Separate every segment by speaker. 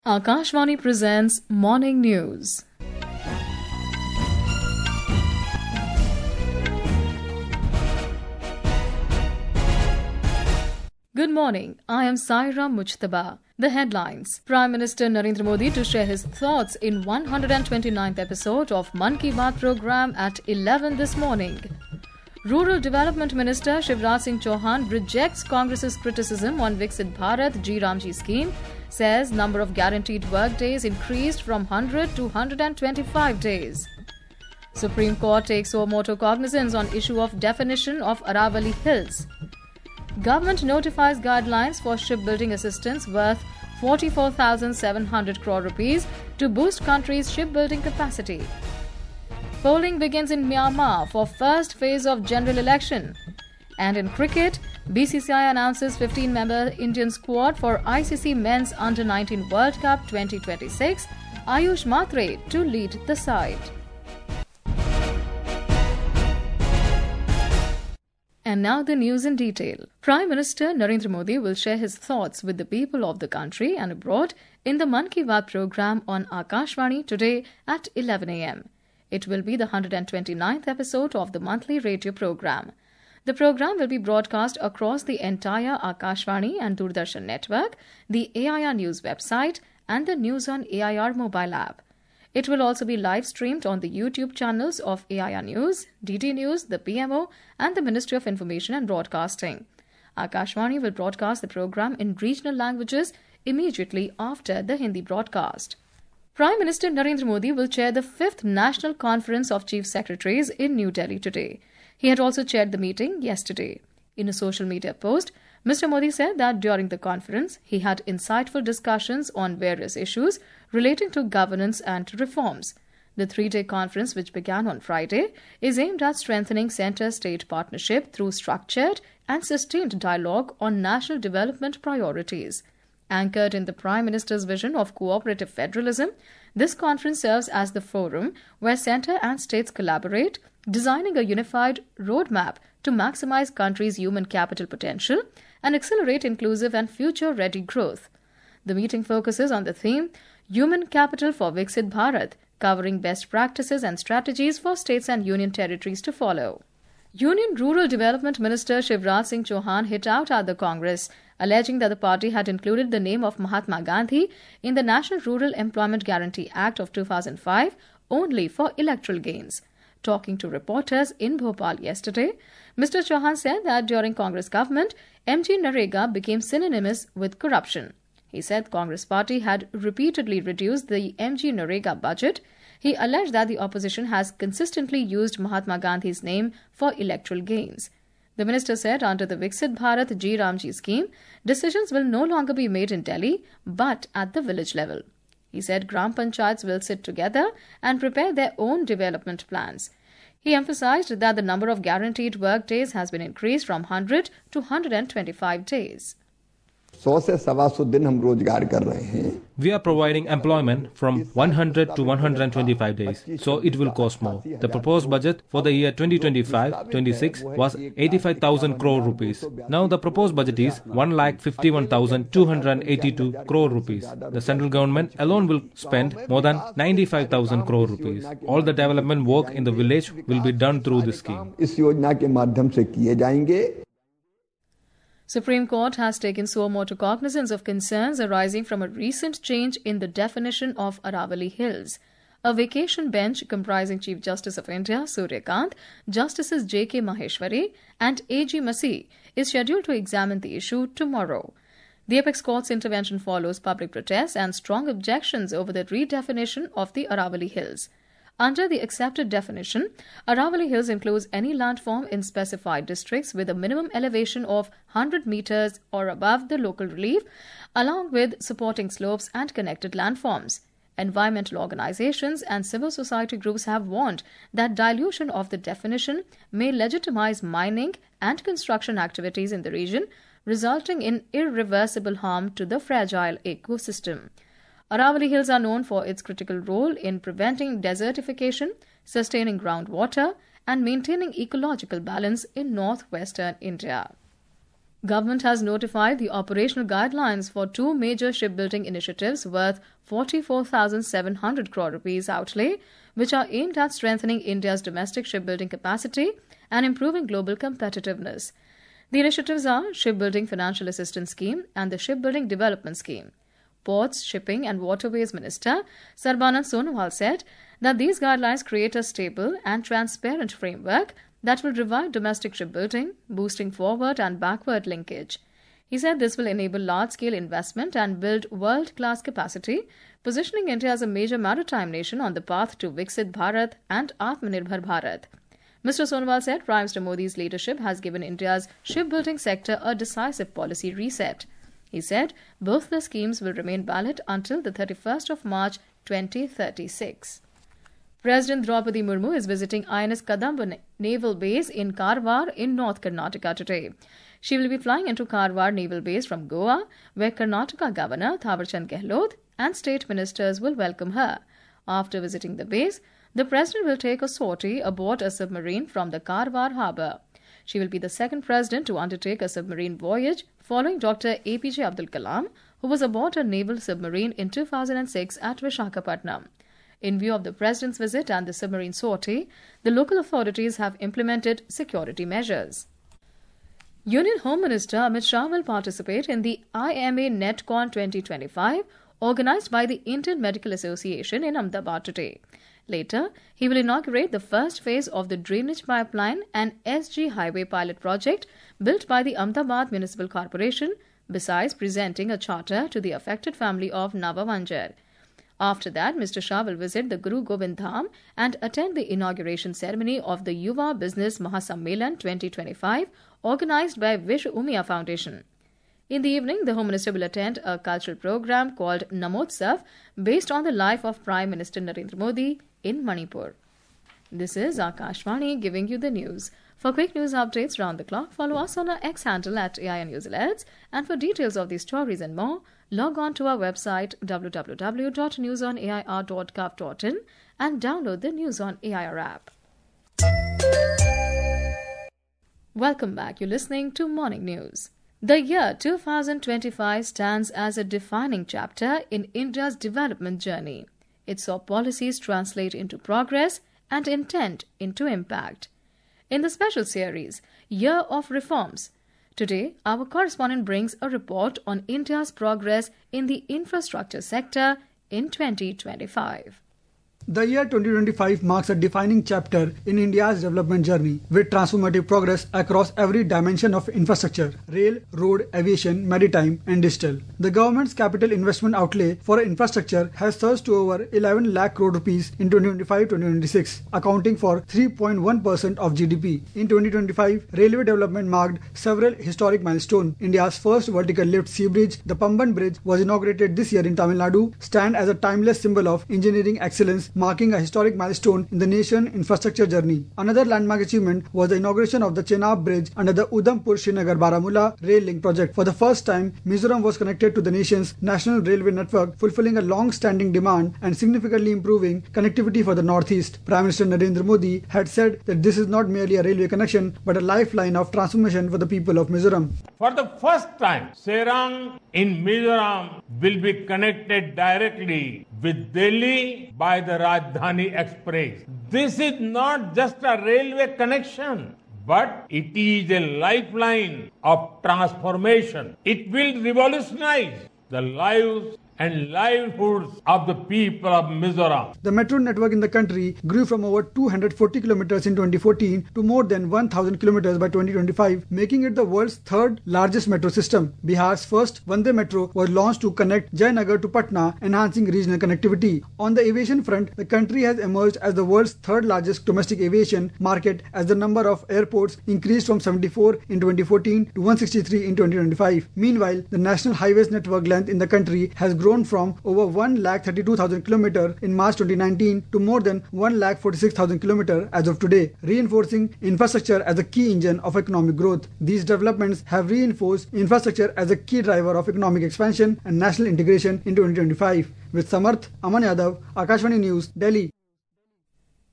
Speaker 1: Akashvani presents Morning News. Good morning. I am Saira Mujtaba. The headlines. Prime Minister Narendra Modi to share his thoughts in 129th episode of Mann Ki Baat program at 11 this morning. Rural Development Minister Shivraj Singh Chauhan rejects Congress's criticism on Viksit Bharat G-Ramji scheme, says number of guaranteed work days increased from 100 to 125 days. Supreme Court takes suo motu cognizance on issue of definition of Aravalli Hills. Government notifies guidelines for shipbuilding assistance worth 44,700 crore rupees to boost country's shipbuilding capacity. Polling begins in Myanmar for first phase of general election. And in cricket, BCCI announces 15-member Indian squad for ICC Men's Under-19 World Cup 2026, Ayush Matre to lead the side. And now the news in detail. Prime Minister Narendra Modi will share his thoughts with the people of the country and abroad in the Mann Ki Baat program on Akashvani today at 11 a.m. It will be the 129th episode of the monthly radio program. The program will be broadcast across the entire Akashvani and Doordarshan network, the AIR News website and the News on AIR mobile app. It will also be live streamed on the YouTube channels of AIR News, DD News, the PMO and the Ministry of Information and Broadcasting. Akashvani will broadcast the program in regional languages immediately after the Hindi broadcast. Prime Minister Narendra Modi will chair the 5th National Conference of Chief Secretaries in New Delhi today. He had also chaired the meeting yesterday. In a social media post, Mr. Modi said that during the conference, he had insightful discussions on various issues relating to governance and reforms. The 3-day conference, which began on Friday, is aimed at strengthening center-state partnership through structured and sustained dialogue on national development priorities. Anchored in the Prime Minister's vision of cooperative federalism, this conference serves as the forum where centre and states collaborate, designing a unified roadmap to maximize country's human capital potential and accelerate inclusive and future-ready growth. The meeting focuses on the theme Human Capital for Viksit Bharat, covering best practices and strategies for states and union territories to follow. Union Rural Development Minister Shivraj Singh Chauhan hit out at the Congress, alleging that the party had included the name of Mahatma Gandhi in the National Rural Employment Guarantee Act of 2005 only for electoral gains. Talking to reporters in Bhopal yesterday, Mr. Chauhan said that during Congress government, MG Narega became synonymous with corruption. He said Congress party had repeatedly reduced the MG Narega budget. He alleged that the opposition has consistently used Mahatma Gandhi's name for electoral gains. The minister said under the Viksit Bharat G-Ramji scheme, decisions will no longer be made in Delhi but at the village level. He said Gram Panchayats will sit together and prepare their own development plans. He emphasized that the number of guaranteed work days has been increased from 100 to 125 days.
Speaker 2: We are providing employment from 100 to 125 days, so it will cost more. The proposed budget for the year 2025-26 was 85,000 crore rupees. Now the proposed budget is 1,51,282 crore rupees. The central government alone will spend more than 95,000 crore rupees. All the development work in the village will be done through this scheme.
Speaker 1: Supreme Court has taken suo motu cognizance of concerns arising from a recent change in the definition of Aravalli Hills. A vacation bench comprising Chief Justice of India, Surya Kant, Justices J.K. Maheshwari and A.G. Masih is scheduled to examine the issue tomorrow. The Apex Court's intervention follows public protests and strong objections over the redefinition of the Aravalli Hills. Under the accepted definition, Aravalli Hills includes any landform in specified districts with a minimum elevation of 100 meters or above the local relief, along with supporting slopes and connected landforms. Environmental organizations and civil society groups have warned that dilution of the definition may legitimize mining and construction activities in the region, resulting in irreversible harm to the fragile ecosystem. Aravalli Hills are known for its critical role in preventing desertification, sustaining groundwater, and maintaining ecological balance in northwestern India. Government has notified the operational guidelines for two major shipbuilding initiatives worth 44,700 crore rupees outlay, which are aimed at strengthening India's domestic shipbuilding capacity and improving global competitiveness. The initiatives are Shipbuilding Financial Assistance Scheme and the Shipbuilding Development Scheme. Ports, Shipping and Waterways Minister Sarbanand Sonowal said that these guidelines create a stable and transparent framework that will revive domestic shipbuilding, boosting forward and backward linkage. He said this will enable large-scale investment and build world-class capacity, positioning India as a major maritime nation on the path to Viksit Bharat and Atmanirbhar Bharat. Mr. Sonowal said Prime Minister Modi's leadership has given India's shipbuilding sector a decisive policy reset. He said both the schemes will remain valid until the 31st of March 2036. President Draupadi Murmu is visiting INS Kadamba Naval Base in Karwar in North Karnataka today. She will be flying into Karwar Naval Base from Goa, where Karnataka Governor Thawarchand Gehlot and state ministers will welcome her. After visiting the base, the President will take a sortie aboard a submarine from the Karwar harbour. She will be the second President to undertake a submarine voyage following Dr. APJ Abdul Kalam, who was aboard a naval submarine in 2006 at Visakhapatnam. In view of the President's visit and the submarine sortie, the local authorities have implemented security measures. Union Home Minister Amit Shah will participate in the IMA NetCon 2025 organised by the Indian Medical Association in Ahmedabad today. Later, he will inaugurate the first phase of the drainage pipeline and SG highway pilot project built by the Ahmedabad Municipal Corporation, besides presenting a charter to the affected family of Nava Vanjar. After that, Mr. Shah will visit the Guru Gobind Dham and attend the inauguration ceremony of the Yuva Business Mahasammelan 2025 organised by Vishwa Umia Foundation. In the evening, the Home Minister will attend a cultural program called Namotsav based on the life of Prime Minister Narendra Modi in Manipur. This is Akashvani giving you the news. For quick news updates round the clock, follow us on our X handle at AIR News Alerts, and for details of these stories and more, log on to our website www.newsonair.gov.in and download the News on AIR app. Welcome back. You're listening to Morning News. The year 2025 stands as a defining chapter in India's development journey. It saw policies translate into progress and intent into impact. In the special series, Year of Reforms, today our correspondent brings a report on India's progress in the infrastructure sector in 2025.
Speaker 3: The year 2025 marks a defining chapter in India's development journey, with transformative progress across every dimension of infrastructure: rail, road, aviation, maritime, and digital. The government's capital investment outlay for infrastructure has surged to over 11 lakh crore rupees in 2025-2026, accounting for 3.1% of GDP. In 2025, railway development marked several historic milestones. India's first vertical lift sea bridge, the Pamban Bridge, was inaugurated this year in Tamil Nadu, stand as a timeless symbol of engineering excellence, marking a historic milestone in the nation's infrastructure journey. Another landmark achievement was the inauguration of the Chenab Bridge under the Udhampur-Srinagar-Baramulla rail link project. For the first time, Mizoram was connected to the nation's national railway network, fulfilling a long-standing demand and significantly improving connectivity for the northeast. Prime Minister Narendra Modi had said that this is not merely a railway connection, but a lifeline of transformation for the people of Mizoram.
Speaker 4: For the first time, Serang in Mizoram will be connected directly with Delhi by the Rajdhani Express. This is not just a railway connection, but it is a lifeline of transformation. It will revolutionize the lives and livelihoods of the people of Mizoram.
Speaker 3: The metro network in the country grew from over 240 kilometers in 2014 to more than 1,000 kilometers by 2025, making it the world's third largest metro system. Bihar's first Vande Metro was launched to connect Jayanagar to Patna, enhancing regional connectivity. On the aviation front, the country has emerged as the world's third largest domestic aviation market as the number of airports increased from 74 in 2014 to 163 in 2025. Meanwhile, the national highways network length in the country has grown from over 1,32,000 km in March 2019 to more than 1,46,000 km as of today, reinforcing infrastructure as a key engine of economic growth. These developments have reinforced infrastructure as a key driver of economic expansion and national integration in 2025. With Samarth, Aman Yadav, Akashvani News, Delhi.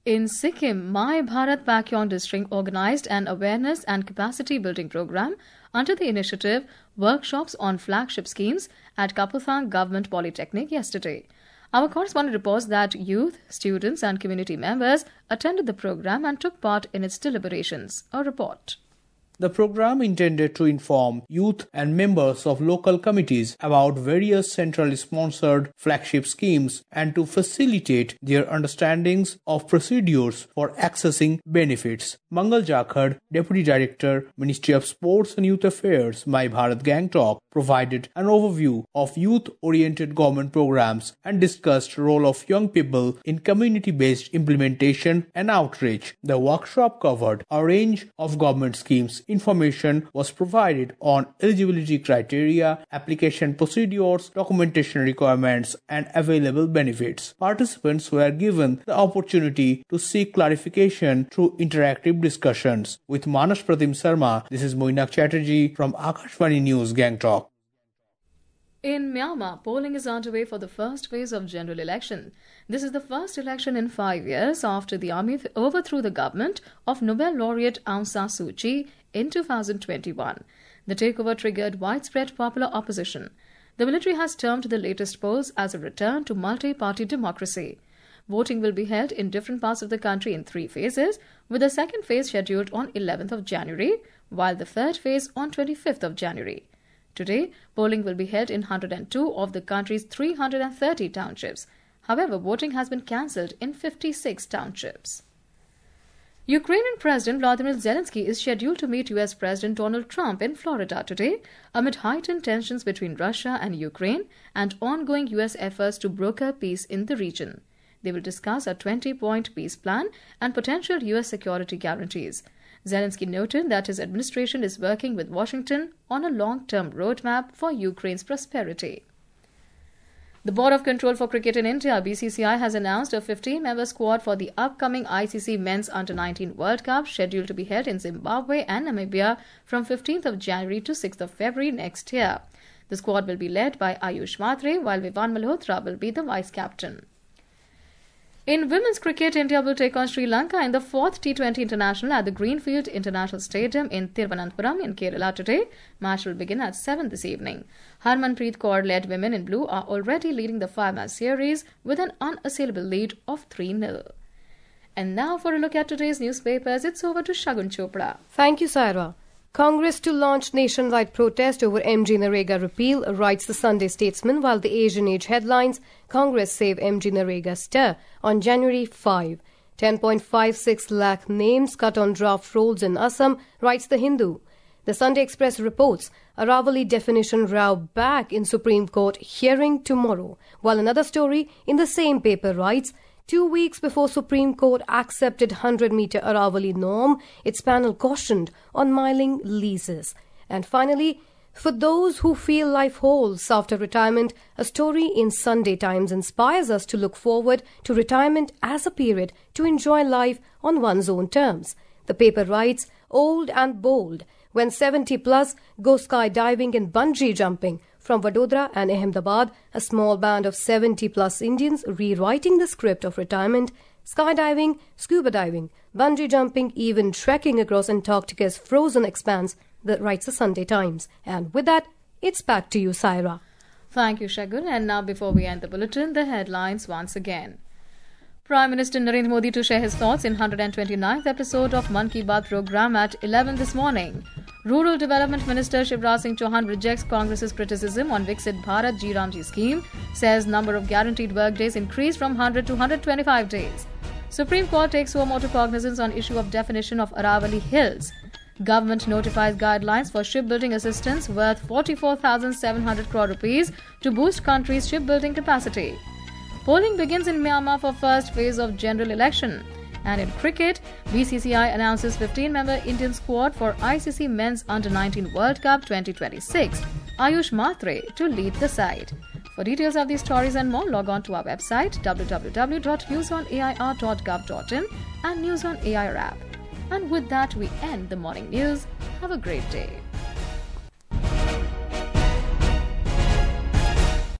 Speaker 1: In Sikkim, My Bharat Pakyong district organized an awareness and capacity building program under the initiative Workshops on Flagship Schemes at Kaputhang Government Polytechnic yesterday. Our correspondent reports that youth, students and community members attended the program and took part in its deliberations. A report.
Speaker 5: The program intended to inform youth and members of local committees about various centrally sponsored flagship schemes and to facilitate their understandings of procedures for accessing benefits. Mangal Jakhad, Deputy Director, Ministry of Sports and Youth Affairs, My Bharat Gangtok, provided an overview of youth-oriented government programs and discussed the role of young people in community-based implementation and outreach. The workshop covered a range of government schemes. Information was provided on eligibility criteria, application procedures, documentation requirements, and available benefits. Participants were given the opportunity to seek clarification through interactive discussions. With Manas Pratim Sarma, this is Moinak Chatterjee from Akashvani News, Gangtok.
Speaker 1: In Myanmar, polling is underway for the first phase of general election. This is the first election in 5 years after the army overthrew the government of Nobel laureate Aung San Suu Kyi in 2021. The takeover triggered widespread popular opposition. The military has termed the latest polls as a return to multi-party democracy. Voting will be held in different parts of the country in 3 phases, with the second phase scheduled on 11th of January, while the third phase on 25th of January. Today, polling will be held in 102 of the country's 330 townships. However, voting has been cancelled in 56 townships. Ukrainian President Vladimir Zelensky is scheduled to meet US President Donald Trump in Florida today amid heightened tensions between Russia and Ukraine and ongoing US efforts to broker peace in the region. They will discuss a 20-point peace plan and potential US security guarantees. Zelensky noted that his administration is working with Washington on a long-term roadmap for Ukraine's prosperity. The Board of Control for Cricket in India, BCCI, has announced a 15-member squad for the upcoming ICC Men's Under-19 World Cup scheduled to be held in Zimbabwe and Namibia from 15th of January to 6th of February next year. The squad will be led by Ayush Matre, while Vivan Malhotra will be the vice-captain. In women's cricket, India will take on Sri Lanka in the 4th T20 International at the Greenfield International Stadium in Thiruvananthapuram in Kerala today. Match will begin at 7 this evening. Harmanpreet Kaur-led women in blue are already leading the 5-match series with an unassailable lead of 3-0. And now for a look at today's newspapers, it's over to Shagun Chopra.
Speaker 6: Thank you, Saira. Congress to launch nationwide protest over MG Narega repeal, writes the Sunday Statesman, while the Asian Age headlines, Congress save MG Narega stir on January 5. 10.56 lakh names cut on draft rolls in Assam, writes the Hindu. The Sunday Express reports, Aravali definition row back in Supreme Court hearing tomorrow, while another story in the same paper writes, 2 weeks before Supreme Court accepted 100-meter Aravali norm, its panel cautioned on miling leases. And finally, for those who feel life holds after retirement, a story in Sunday Times inspires us to look forward to retirement as a period to enjoy life on one's own terms. The paper writes, old and bold, when 70 plus go skydiving and bungee jumping. From Vadodara and Ahmedabad, a small band of 70-plus Indians rewriting the script of retirement, skydiving, scuba diving, bungee jumping, even trekking across Antarctica's frozen expanse, that writes the Sunday Times. And with that, it's back to you, Saira.
Speaker 1: Thank you, Shagun. And now before we end the bulletin, the headlines once again. Prime Minister Narendra Modi to share his thoughts in 129th episode of Mann Ki Baat program at 11 this morning. Rural Development Minister Shivraj Singh Chauhan rejects Congress's criticism on Viksit Bharat Ji Ramji scheme, says number of guaranteed work days increased from 100 to 125 days. Supreme Court takes suo motu cognizance on issue of definition of Aravali Hills. Government notifies guidelines for shipbuilding assistance worth 44,700 crore rupees to boost country's shipbuilding capacity. Polling begins in Myanmar for first phase of general election. And in cricket, BCCI announces 15-member Indian squad for ICC Men's Under-19 World Cup 2026. Ayush Matre to lead the side. For details of these stories and more, log on to our website www.newsonair.gov.in and News on AIR app. And with that, we end the morning news. Have a great day.